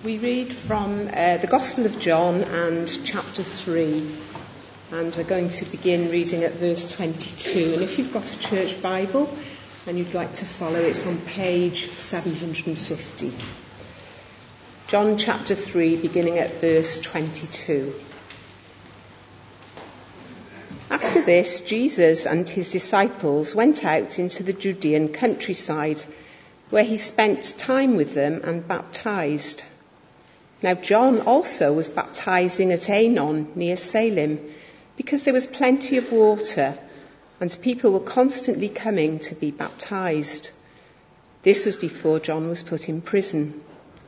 We read from the Gospel of John and chapter 3, and we're going to begin reading at verse 22. And if you've got a church Bible and you'd like to follow, it's on page 750. John chapter 3, beginning at verse 22. After this, Jesus and his disciples went out into the Judean countryside, where he spent time with them and baptized. Now John also was baptizing at Aenon near Salem, because there was plenty of water, and people were constantly coming to be baptized. This was before John was put in prison.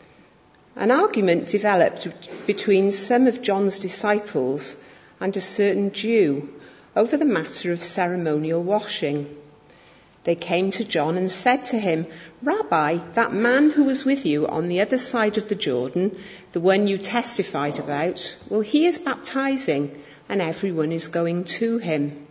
An argument developed between some of John's disciples and a certain Jew over the matter of ceremonial washing. They came to John and said to him, "Rabbi, that man who was with you on the other side of the Jordan, the one you testified about, well, he is baptizing, and everyone is going to him."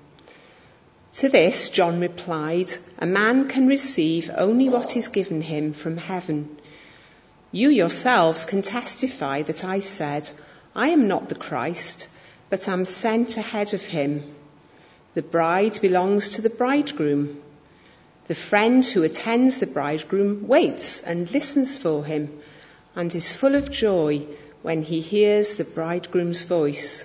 To this, John replied, "A man can receive only what is given him from heaven. You yourselves can testify that I said, 'I am not the Christ, but am sent ahead of him.' The bride belongs to the bridegroom. The friend who attends the bridegroom waits and listens for him and is full of joy when he hears the bridegroom's voice.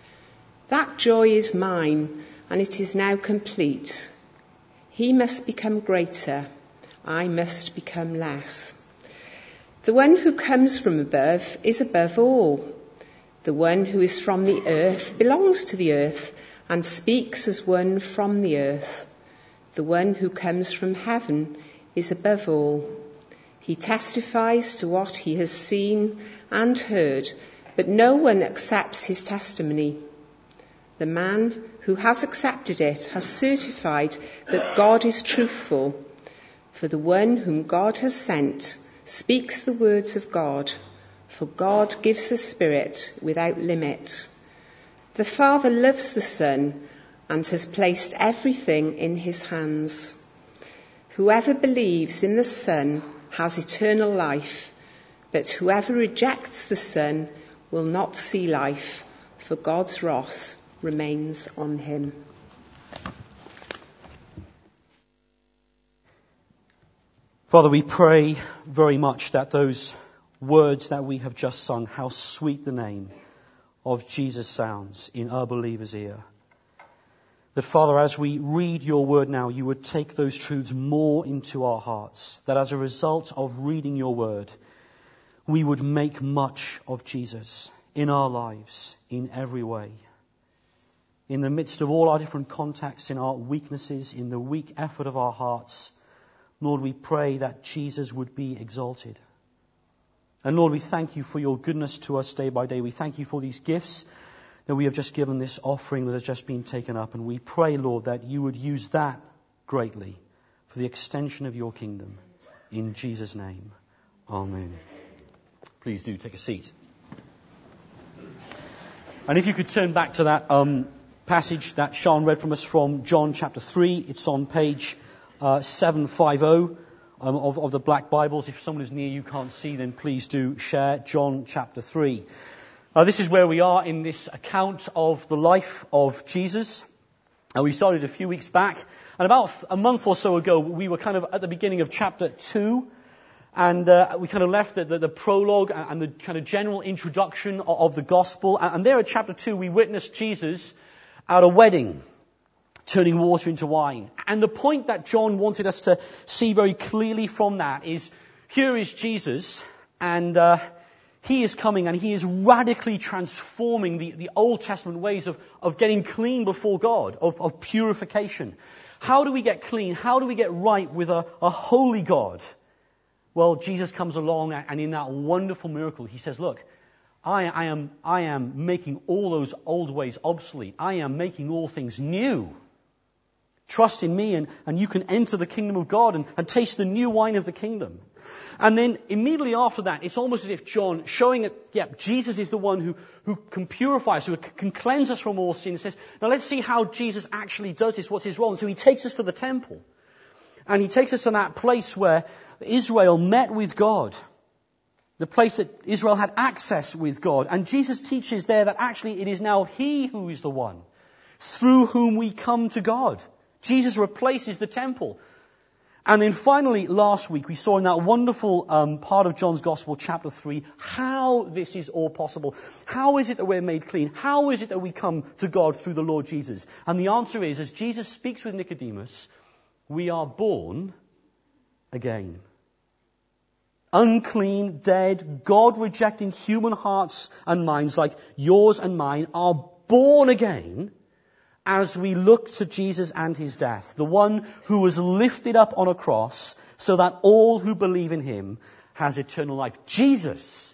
That joy is mine, and it is now complete. He must become greater, I must become less. The one who comes from above is above all. The one who is from the earth belongs to the earth and speaks as one from the earth. The one who comes from heaven is above all. He testifies to what he has seen and heard, but no one accepts his testimony. The man who has accepted it has certified that God is truthful, for the one whom God has sent speaks the words of God, for God gives the Spirit without limit. The Father loves the Son and has placed everything in his hands. Whoever believes in the Son has eternal life, but whoever rejects the Son will not see life, for God's wrath remains on him." Father, we pray very much that those words that we have just sung, how sweet the name of Jesus sounds in our believer's ear. That, Father, as we read your word now, you would take those truths more into our hearts. That as a result of reading your word, we would make much of Jesus in our lives, in every way. In the midst of all our different contexts, in our weaknesses, in the weak effort of our hearts, Lord, we pray that Jesus would be exalted. And Lord, we thank you for your goodness to us day by day. We thank you for these gifts that we have just given, this offering that has just been taken up. And we pray, Lord, that you would use that greatly for the extension of your kingdom. In Jesus' name, amen. Please do take a seat. And if you could turn back to that passage that Sean read from us from John chapter 3. It's on page 750 of the Black Bibles. If someone is near you can't see, then please do share John chapter 3. This is where we are in this account of the life of Jesus. We started a few weeks back, and about a month or so ago, we were kind of at the beginning of chapter 2, and we kind of left the prologue and the kind of general introduction of the gospel. And there at chapter 2, we witnessed Jesus at a wedding, turning water into wine. And the point that John wanted us to see very clearly from that is, here is Jesus, and he is coming and he is radically transforming the Old Testament ways of getting clean before God, of purification. How do we get clean? How do we get right with a holy God? Well, Jesus comes along, and in that wonderful miracle, he says, look, I am making all those old ways obsolete. I am making all things new. Trust in me and you can enter the kingdom of God and taste the new wine of the kingdom. And then immediately after that, it's almost as if John, showing that Jesus is the one who can purify us, who can cleanse us from all sin, says, now let's see how Jesus actually does this, what's his role. And so he takes us to the temple. And he takes us to that place where Israel met with God. the place that Israel had access with God. And Jesus teaches there that actually it is now He who is the one through whom we come to God. Jesus replaces the temple. And then finally, last week, we saw in that wonderful part of John's Gospel, chapter 3, how this is all possible. How is it that we're made clean? How is it that we come to God through the Lord Jesus? And the answer is, as Jesus speaks with Nicodemus, we are born again. Unclean, dead, God-rejecting human hearts and minds like yours and mine are born again as we look to Jesus and His death, the one who was lifted up on a cross so that all who believe in Him has eternal life. Jesus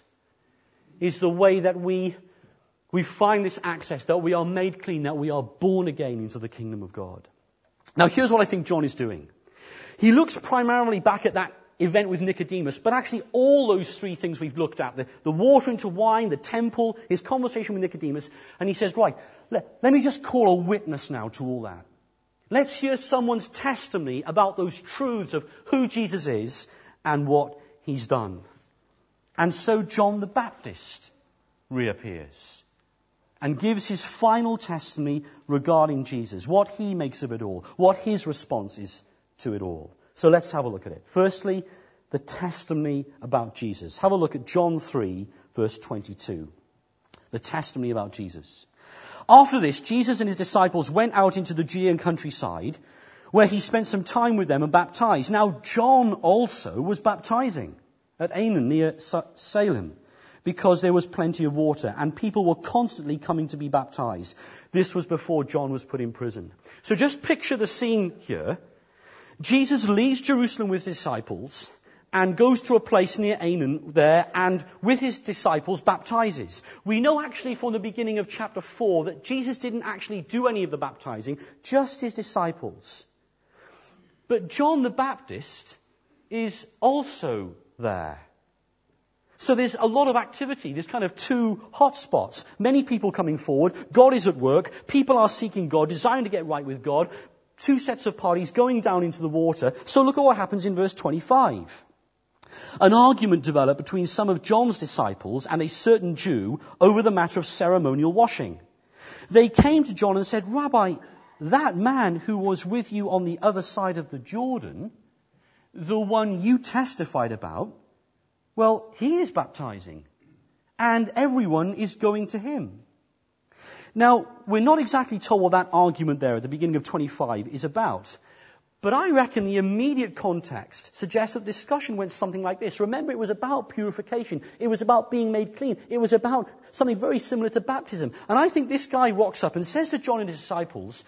is the way that we find this access, that we are made clean, that we are born again into the kingdom of God. Now here's what I think John is doing. He looks primarily back at that event with Nicodemus, but actually all those three things we've looked at, the water into wine, the temple, his conversation with Nicodemus, and he says, right, let me just call a witness now to all that. Let's hear someone's testimony about those truths of who Jesus is and what He's done. And so John the Baptist reappears and gives his final testimony regarding Jesus, what he makes of it all, what his response is to it all. So let's have a look at it. Firstly, the testimony about Jesus. Have a look at John 3, verse 22. The testimony about Jesus. After this, Jesus and His disciples went out into the Judean countryside, where He spent some time with them and baptized. Now, John also was baptizing at Aenon near Salem, because there was plenty of water, and people were constantly coming to be baptized. This was before John was put in prison. So just picture the scene here. Jesus leaves Jerusalem with His disciples and goes to a place near Aenon there and with His disciples baptizes. We know actually from the beginning of chapter 4 that Jesus didn't actually do any of the baptizing, just His disciples. But John the Baptist is also there. So there's a lot of activity. There's kind of two hot spots. Many people coming forward. God is at work. People are seeking God, desiring to get right with God. Two sets of parties going down into the water. So look at what happens in verse 25. An argument developed between some of John's disciples and a certain Jew over the matter of ceremonial washing. They came to John and said, Rabbi, that man who was with you on the other side of the Jordan, the one you testified about, well, he is baptizing, and everyone is going to him. Now, we're not exactly told what that argument there at the beginning of 25 is about. But I reckon the immediate context suggests that the discussion went something like this. Remember, it was about purification. It was about being made clean. It was about something very similar to baptism. And I think this guy rocks up and says to John and his disciples,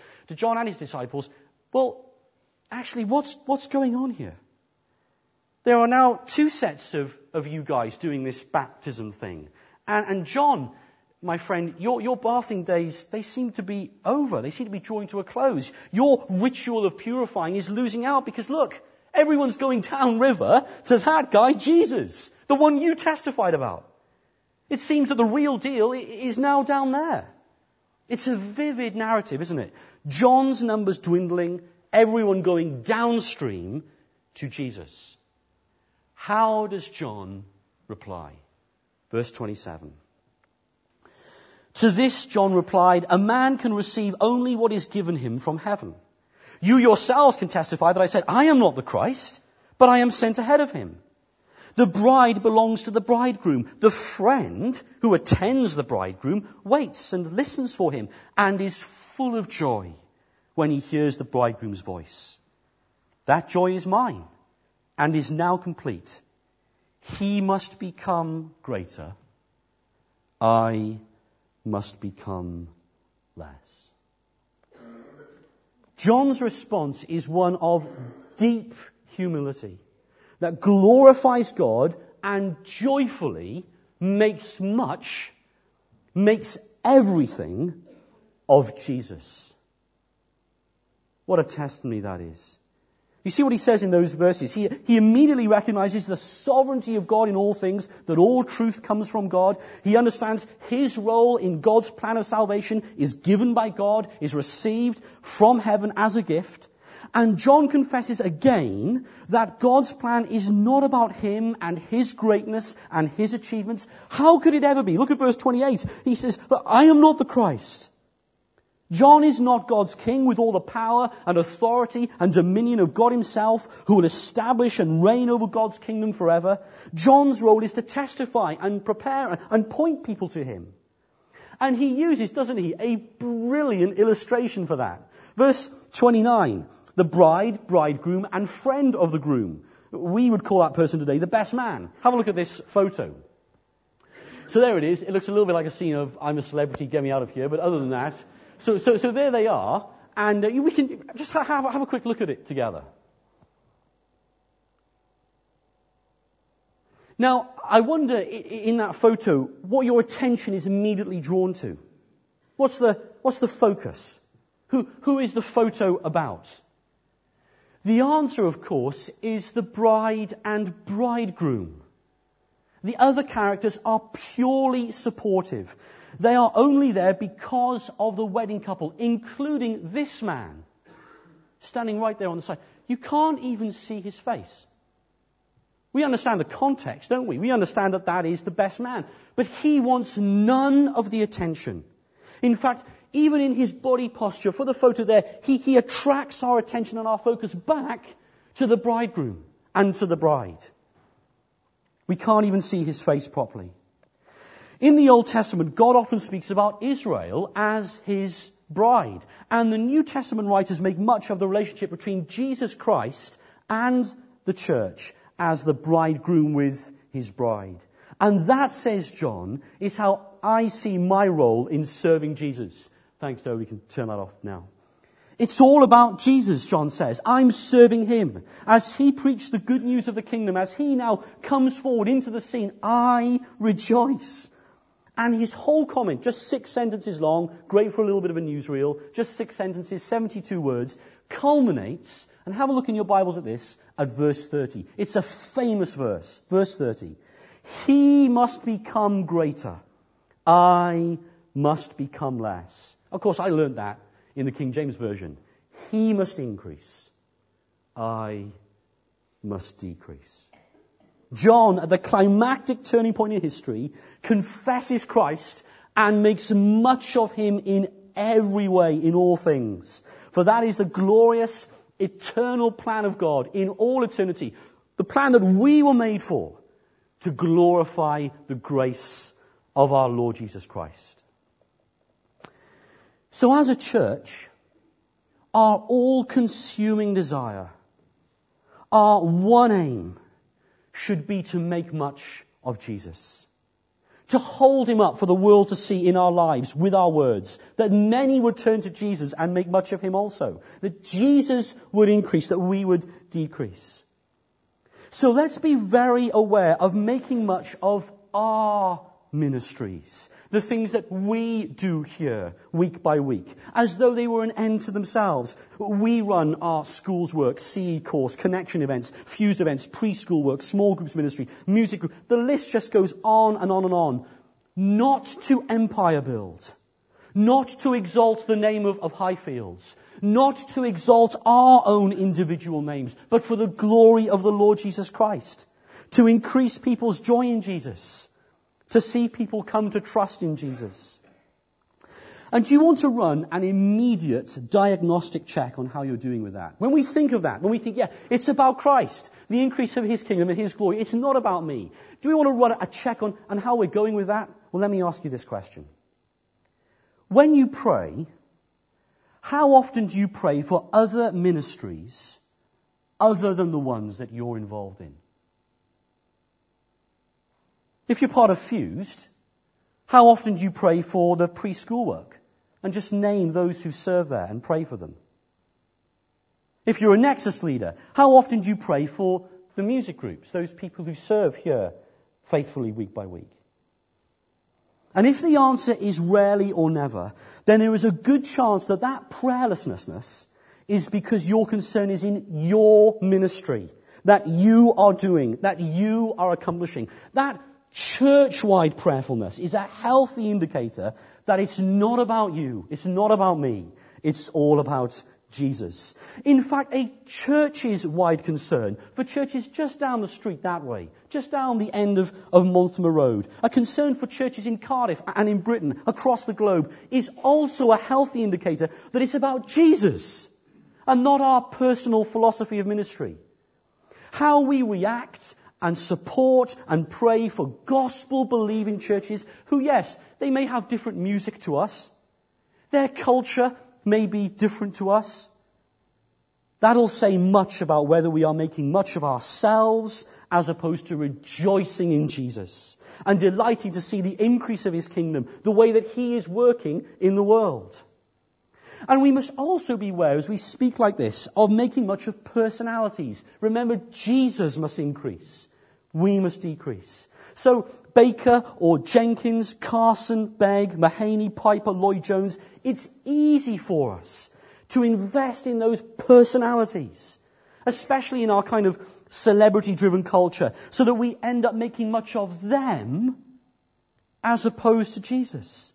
well, actually, what's going on here? There are now two sets of you guys doing this baptism thing. And John, my friend, your bathing days, they seem to be over. They seem to be drawing to a close. Your ritual of purifying is losing out because look, everyone's going downriver to that guy, Jesus, the one you testified about. It seems that the real deal is now down there. It's a vivid narrative, isn't it? John's numbers dwindling, everyone going downstream to Jesus. How does John reply? Verse 27. To this, John replied, a man can receive only what is given him from heaven. You yourselves can testify that I said, I am not the Christ, but I am sent ahead of him. The bride belongs to the bridegroom. The friend who attends the bridegroom waits and listens for him and is full of joy when he hears the bridegroom's voice. That joy is mine and is now complete. He must become greater. I must become less. John's response is one of deep humility that glorifies God and joyfully makes everything of Jesus. What a testimony that is. You see what he says in those verses? He immediately recognizes the sovereignty of God in all things, that all truth comes from God. He understands his role in God's plan of salvation is given by God, is received from heaven as a gift. And John confesses again that God's plan is not about him and his greatness and his achievements. How could it ever be? Look at verse 28. He says, "But I am not the Christ." John is not God's king with all the power and authority and dominion of God himself, who will establish and reign over God's kingdom forever. John's role is to testify and prepare and point people to him. And he uses, doesn't he, a brilliant illustration for that. Verse 29, the bride, bridegroom, and friend of the groom. We would call that person today the best man. Have a look at this photo. So there it is. It looks a little bit like a scene of I'm a Celebrity, get me out of here. But other than that, so there they are. And we can just have a quick look at it together. Now, I wonder in that photo what your attention is immediately drawn to. What's the focus? Who is the photo about? The answer, of course, is the bride and bridegroom. The other characters are purely supportive. They are only there because of the wedding couple, including this man, standing right there on the side. You can't even see his face. We understand the context, don't we? We understand that that is the best man. But he wants none of the attention. In fact, even in his body posture, for the photo there, he attracts our attention and our focus back to the bridegroom and to the bride. We can't even see his face properly. In the Old Testament, God often speaks about Israel as his bride. And the New Testament writers make much of the relationship between Jesus Christ and the church as the bridegroom with his bride. And that, says John, is how I see my role in serving Jesus. Thanks, Joe. We can turn that off now. It's all about Jesus, John says. I'm serving him. As he preached the good news of the kingdom, as he now comes forward into the scene, I rejoice. And his whole comment, just 6 sentences long, great for a little bit of a newsreel, just 6 sentences, 72 words, culminates, and have a look in your Bibles at this, at verse 30. It's a famous verse. Verse 30. He must become greater. I must become less. Of course, I learned that in the King James Version. He must increase. I must decrease. John, at the climactic turning point in history, confesses Christ and makes much of him in every way, in all things. For that is the glorious, eternal plan of God in all eternity. The plan that we were made for, to glorify the grace of our Lord Jesus Christ. So as a church, our all-consuming desire, our one aim, should be to make much of Jesus. To hold him up for the world to see in our lives with our words. That many would turn to Jesus and make much of him also. That Jesus would increase, that we would decrease. So let's be very aware of making much of our ministries. The things that we do here week by week, as though they were an end to themselves. We run our schools work, CE course, connection events, fused events, preschool work, small groups ministry, music group. The list just goes on and on and on. Not to empire build. Not to exalt the name of Highfields. Not to exalt our own individual names, but for the glory of the Lord Jesus Christ. To increase people's joy in Jesus. To see people come to trust in Jesus. And do you want to run an immediate diagnostic check on how you're doing with that? When we think of that, when we think, yeah, it's about Christ, the increase of his kingdom and his glory, it's not about me. Do we want to run a check on how we're going with that? Well, let me ask you this question. When you pray, how often do you pray for other ministries other than the ones that you're involved in? If you're part of Fused, how often do you pray for the preschool work? And just name those who serve there and pray for them. If you're a Nexus leader, how often do you pray for the music groups, those people who serve here faithfully week by week? And if the answer is rarely or never, then there is a good chance that prayerlessness is because your concern is in your ministry, that you are doing, that you are accomplishing. That church-wide prayerfulness is a healthy indicator that it's not about you, it's not about me, it's all about Jesus. In fact, a church's wide concern for churches just down the street that way, just down the end of Monthermer Road, a concern for churches in Cardiff and in Britain, across the globe, is also a healthy indicator that it's about Jesus and not our personal philosophy of ministry. How we react and support and pray for gospel-believing churches who, yes, they may have different music to us. Their culture may be different to us. That'll say much about whether we are making much of ourselves as opposed to rejoicing in Jesus and delighting to see the increase of his kingdom, the way that he is working in the world. And we must also beware, as we speak like this, of making much of personalities. Remember, Jesus must increase. We must decrease. So, Baker or Jenkins, Carson, Begg, Mahaney, Piper, Lloyd-Jones, it's easy for us to invest in those personalities, especially in our kind of celebrity-driven culture, so that we end up making much of them as opposed to Jesus.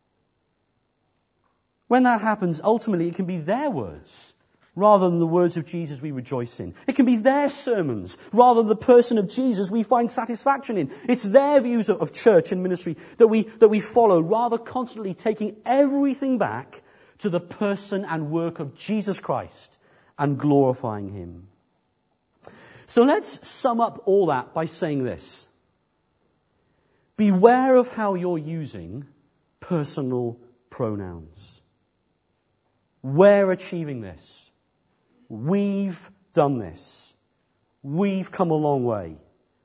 When that happens, ultimately it can be their words rather than the words of Jesus we rejoice in. It can be their sermons rather than the person of Jesus we find satisfaction in. It's their views of church and ministry that we follow, rather constantly taking everything back to the person and work of Jesus Christ and glorifying him. So let's sum up all that by saying this. Beware of how you're using personal pronouns. We're achieving this. We've done this. We've come a long way.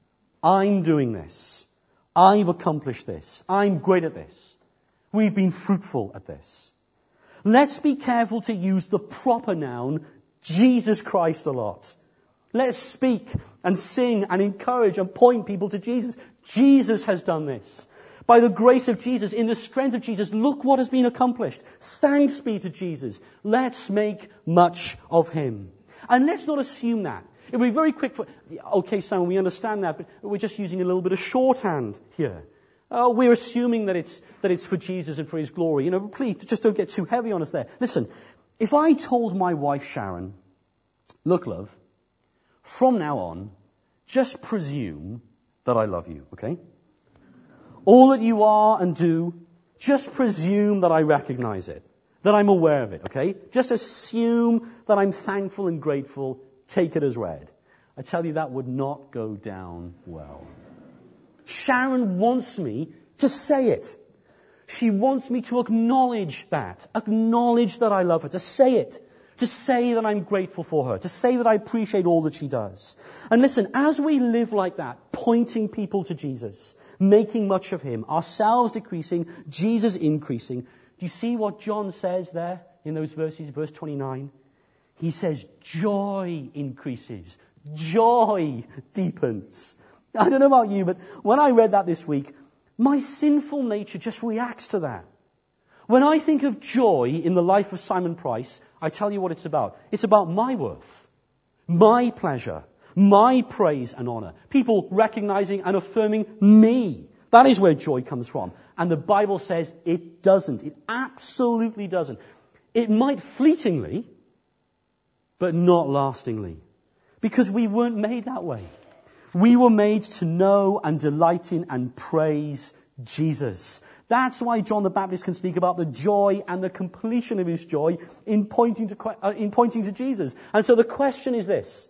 I'm doing this. I've accomplished this. I'm great at this. We've been fruitful at this. Let's be careful to use the proper noun, Jesus Christ, a lot. Let's speak and sing and encourage and point people to Jesus. Jesus has done this. By the grace of Jesus, in the strength of Jesus, look what has been accomplished. Thanks be to Jesus. Let's make much of him. And let's not assume that. It will be very quick for, okay, Simon, we understand that, but we're just using a little bit of shorthand here. We're assuming that it's for Jesus and for his glory. Please, just don't get too heavy on us there. Listen, if I told my wife Sharon, look, love, from now on, just presume that I love you, okay? All that you are and do, just presume that I recognize it, that I'm aware of it, okay? Just assume that I'm thankful and grateful, take it as read. I tell you, that would not go down well. Sharon wants me to say it. She wants me to acknowledge that I love her, to say it, to say that I'm grateful for her, to say that I appreciate all that she does. And listen, as we live like that, pointing people to Jesus, making much of him, ourselves decreasing, Jesus increasing, do you see what John says there in those verses, verse 29? He says, joy increases, joy deepens. I don't know about you, but when I read that this week, my sinful nature just reacts to that. When I think of joy in the life of Simon Price, I tell you what it's about. It's about my worth, my pleasure, my praise and honor. People recognizing and affirming me. That is where joy comes from. And the Bible says it doesn't. It absolutely doesn't. It might fleetingly, but not lastingly. Because we weren't made that way. We were made to know and delight in and praise Jesus. That's why John the Baptist can speak about the joy and the completion of his joy in pointing to Jesus. And so the question is this.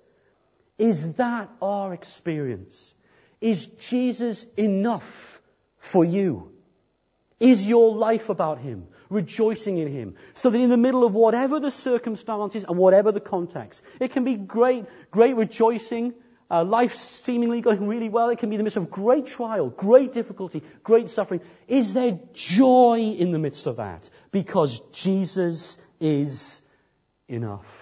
Is that our experience? Is Jesus enough for you? Is your life about him, rejoicing in him, so that in the middle of whatever the circumstances and whatever the context, it can be great rejoicing, life seemingly going really well. It can be in the midst of great trial, great difficulty, great suffering. Is there joy in the midst of that? Because Jesus is enough.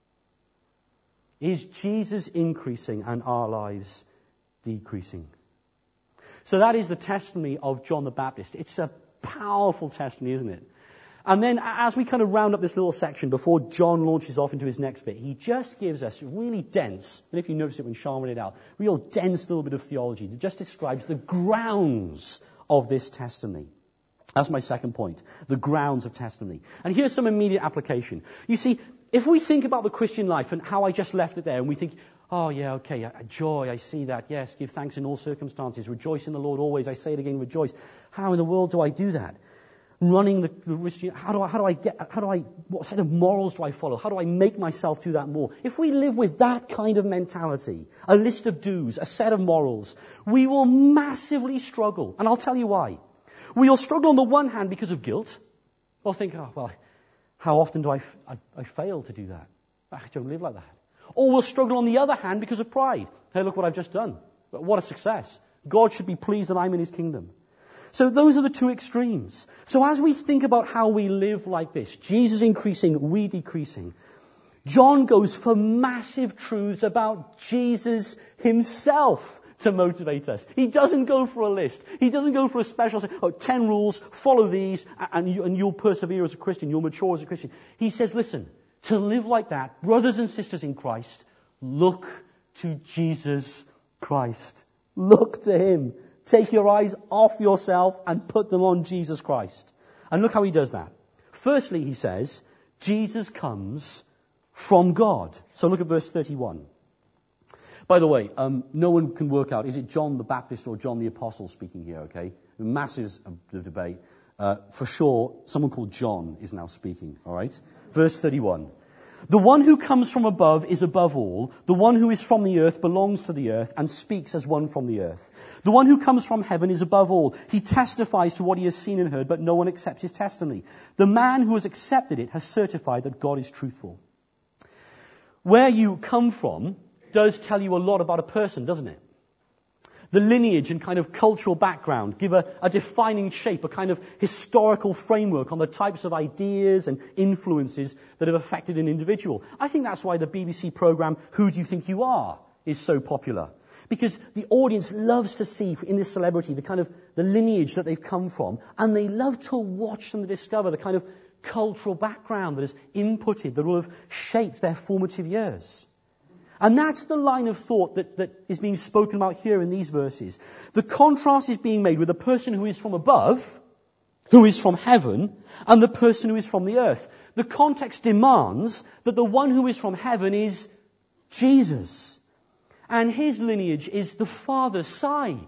Is Jesus increasing and our lives decreasing? So that is the testimony of John the Baptist. It's a powerful testimony, isn't it? And then as we kind of round up this little section before John launches off into his next bit, he just gives us really dense, and if you notice it when Sean read it out, real dense little bit of theology that just describes the grounds of this testimony. That's my second point, the grounds of testimony. And here's some immediate application. You see, If we think about the Christian life and how I just left it there, and we think, oh yeah, okay, joy, I see that, yes, give thanks in all circumstances, rejoice in the Lord always, I say it again, rejoice. How in the world do I do that? Running the Christian, what set of morals do I follow? How do I make myself do that more? If we live with that kind of mentality, a list of do's, a set of morals, we will massively struggle. And I'll tell you why. We'll struggle on the one hand because of guilt. We'll think, oh, well, how often do I fail to do that? I don't live like that. Or we'll struggle on the other hand because of pride. Hey, look what I've just done. What a success. God should be pleased that I'm in his kingdom. So those are the two extremes. So as we think about how we live like this, Jesus increasing, we decreasing, John goes for massive truths about Jesus himself to motivate us. He doesn't go for a list. He doesn't go for a special, 10 rules, follow these, and you'll persevere as a Christian, you'll mature as a Christian. He says, listen, to live like that, brothers and sisters in Christ, look to Jesus Christ. Look to him. Take your eyes off yourself and put them on Jesus Christ. And look how he does that. Firstly, he says, Jesus comes from God. So look at verse 31. By the way, no one can work out, is it John the Baptist or John the Apostle speaking here, okay? Massive debate. For sure, someone called John is now speaking, all right? Verse 31. The one who comes from above is above all. The one who is from the earth belongs to the earth and speaks as one from the earth. The one who comes from heaven is above all. He testifies to what he has seen and heard, but no one accepts his testimony. The man who has accepted it has certified that God is truthful. Where you come from does tell you a lot about a person, doesn't it? The lineage and kind of cultural background give a defining shape, a kind of historical framework on the types of ideas and influences that have affected an individual. I think that's why the BBC programme Who Do You Think You Are is so popular. Because the audience loves to see in this celebrity the kind of the lineage that they've come from, and they love to watch them discover the kind of cultural background that has inputted, that will have shaped their formative years. And that's the line of thought that is being spoken about here in these verses. The contrast is being made with the person who is from above, who is from heaven, and the person who is from the earth. The context demands that the one who is from heaven is Jesus. And his lineage is the Father's side.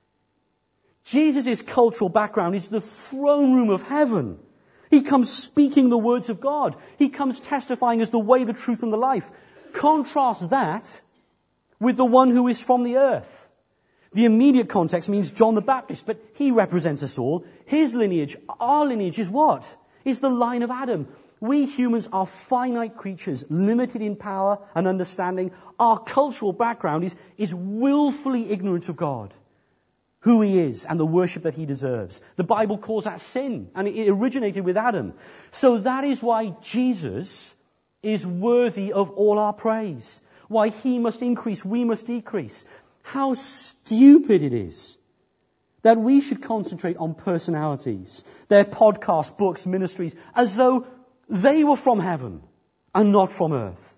Jesus' cultural background is the throne room of heaven. He comes speaking the words of God. He comes testifying as the way, the truth, and the life. Contrast that with the one who is from the earth. The immediate context means John the Baptist, but he represents us all. His lineage, our lineage is what? Is the line of Adam. We humans are finite creatures, limited in power and understanding. Our cultural background is willfully ignorant of God, who he is and the worship that he deserves. The Bible calls that sin, and it originated with Adam. So that is why Jesus is worthy of all our praise. Why he must increase, we must decrease. How stupid it is that we should concentrate on personalities, their podcasts, books, ministries, as though they were from heaven and not from earth.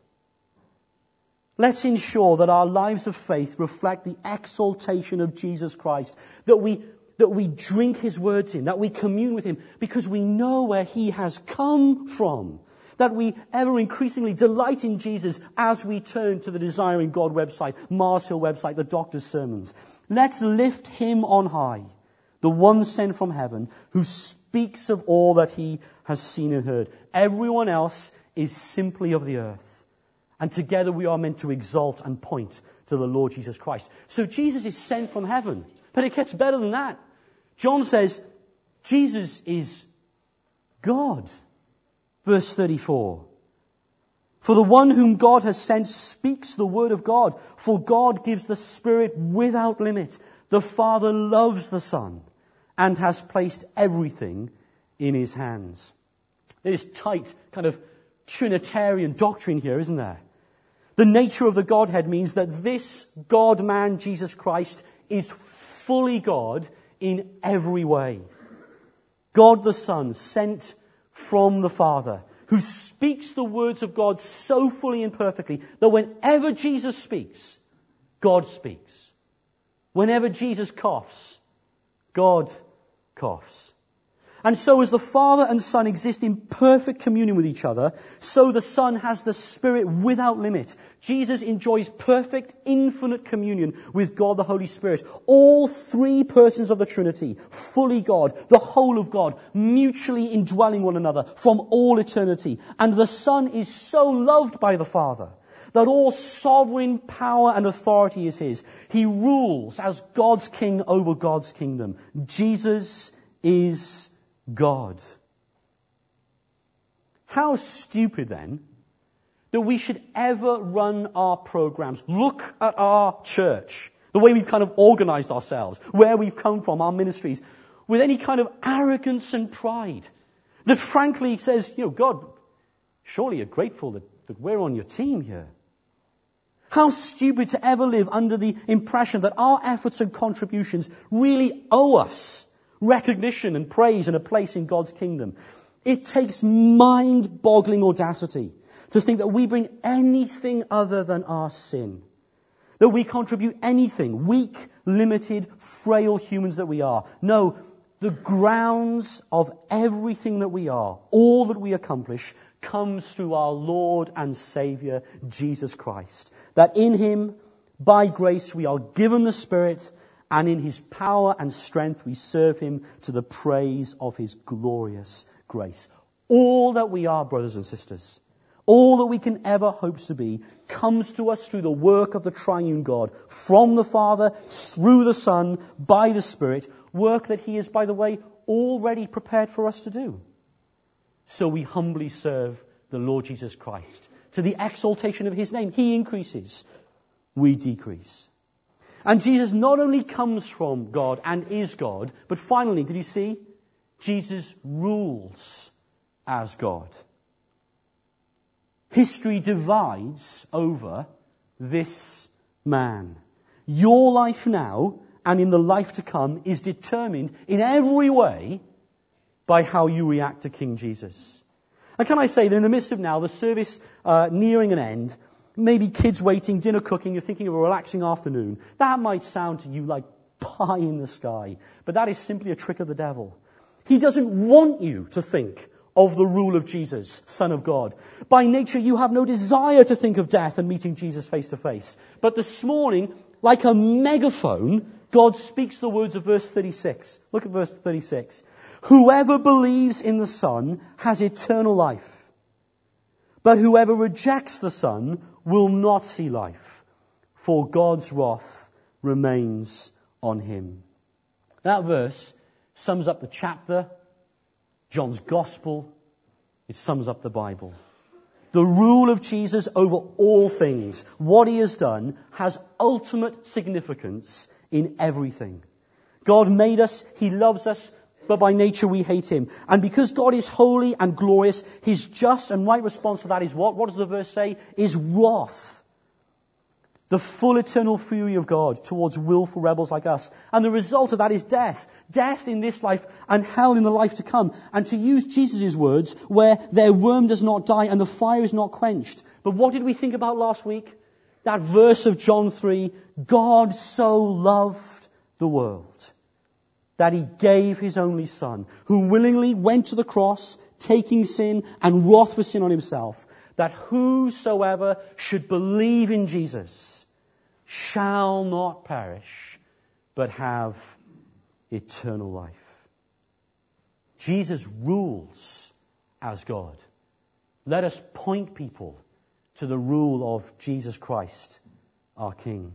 Let's ensure that our lives of faith reflect the exaltation of Jesus Christ, that we drink his words in, that we commune with him, because we know where he has come from. That we ever increasingly delight in Jesus as we turn to the Desiring God website, Mars Hill website, the doctor's sermons. Let's lift him on high, the one sent from heaven, who speaks of all that he has seen and heard. Everyone else is simply of the earth. And together we are meant to exalt and point to the Lord Jesus Christ. So Jesus is sent from heaven. But it gets better than that. John says, Jesus is God. Verse 34. For the one whom God has sent speaks the word of God, for God gives the Spirit without limit. The Father loves the Son and has placed everything in his hands. There's tight kind of Trinitarian doctrine here, isn't there? The nature of the Godhead means that this God-man, Jesus Christ, is fully God in every way. God the Son, sent from the Father, who speaks the words of God so fully and perfectly that whenever Jesus speaks, God speaks. Whenever Jesus coughs, God coughs. And so as the Father and Son exist in perfect communion with each other, so the Son has the Spirit without limit. Jesus enjoys perfect, infinite communion with God the Holy Spirit. All three persons of the Trinity, fully God, the whole of God, mutually indwelling one another from all eternity. And the Son is so loved by the Father that all sovereign power and authority is His. He rules as God's King over God's kingdom. Jesus is God. How stupid then that we should ever run our programs. Look at our church, the way we've kind of organized ourselves, where we've come from, our ministries, with any kind of arrogance and pride that frankly says, God, surely you're grateful that we're on your team here. How stupid to ever live under the impression that our efforts and contributions really owe us recognition and praise and a place in God's kingdom. It takes mind-boggling audacity to think that we bring anything other than our sin. That we contribute anything, weak, limited, frail humans that we are. No, the grounds of everything that we are, all that we accomplish, comes through our Lord and Saviour, Jesus Christ. That in Him, by grace, we are given the Spirit, and in His power and strength we serve Him to the praise of His glorious grace. All that we are, brothers and sisters, all that we can ever hope to be, comes to us through the work of the triune God, from the Father, through the Son, by the Spirit, work that He is, by the way, already prepared for us to do. So we humbly serve the Lord Jesus Christ. To the exaltation of His name, He increases, we decrease. And Jesus not only comes from God and is God, but finally, did you see? Jesus rules as God. History divides over this man. Your life now and in the life to come is determined in every way by how you react to King Jesus. And can I say that in the midst of now, the service nearing an end, maybe kids waiting, dinner cooking, you're thinking of a relaxing afternoon. That might sound to you like pie in the sky, but that is simply a trick of the devil. He doesn't want you to think of the rule of Jesus, Son of God. By nature, you have no desire to think of death and meeting Jesus face to face. But this morning, like a megaphone, God speaks the words of verse 36. Look at verse 36. Whoever believes in the Son has eternal life. But whoever rejects the Son will not see life, for God's wrath remains on him. That verse sums up the chapter, John's Gospel. It sums up the Bible. The rule of Jesus over all things, what He has done, has ultimate significance in everything. God made us, He loves us, but by nature we hate Him. And because God is holy and glorious, His just and right response to that is what? What does the verse say? Is wrath. The full eternal fury of God towards willful rebels like us. And the result of that is death. Death in this life and hell in the life to come. And to use Jesus' words, where their worm does not die and the fire is not quenched. But what did we think about last week? That verse of John 3, God so loved the world that He gave His only Son, who willingly went to the cross, taking sin and wrath for sin on Himself, that whosoever should believe in Jesus shall not perish, but have eternal life. Jesus rules as God. Let us point people to the rule of Jesus Christ, our King.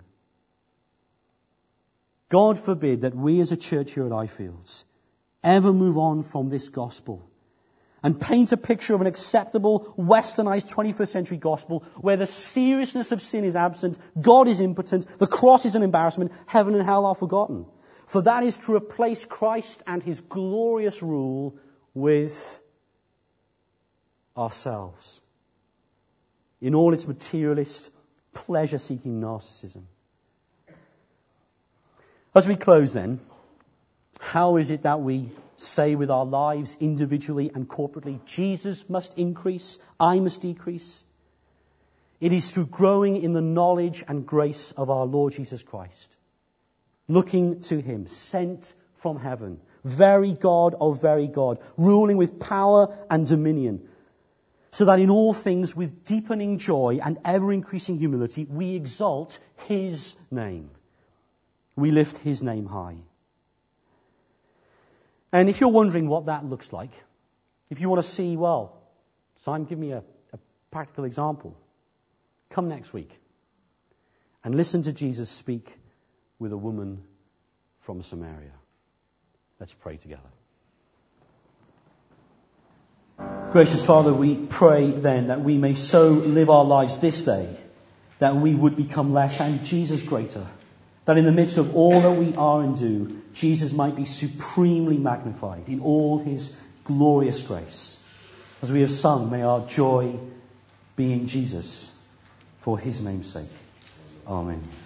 God forbid that we as a church here at Ifields ever move on from this gospel and paint a picture of an acceptable, westernized 21st century gospel where the seriousness of sin is absent, God is impotent, the cross is an embarrassment, heaven and hell are forgotten. For that is to replace Christ and His glorious rule with ourselves in all its materialist, pleasure-seeking narcissism. As we close then, how is it that we say with our lives individually and corporately, Jesus must increase, I must decrease? It is through growing in the knowledge and grace of our Lord Jesus Christ, looking to Him, sent from heaven, very God of very God, ruling with power and dominion, so that in all things with deepening joy and ever-increasing humility, we exalt his name. We lift his name high. And if you're wondering what that looks like, if you want to see, well, Simon, give me a practical example, come next week and listen to Jesus speak with a woman from Samaria. Let's pray together. Gracious Father, we pray then that we may so live our lives this day that we would become less and Jesus greater. That in the midst of all that we are and do, Jesus might be supremely magnified in all his glorious grace. As we have sung, may our joy be in Jesus for his name's sake. Amen.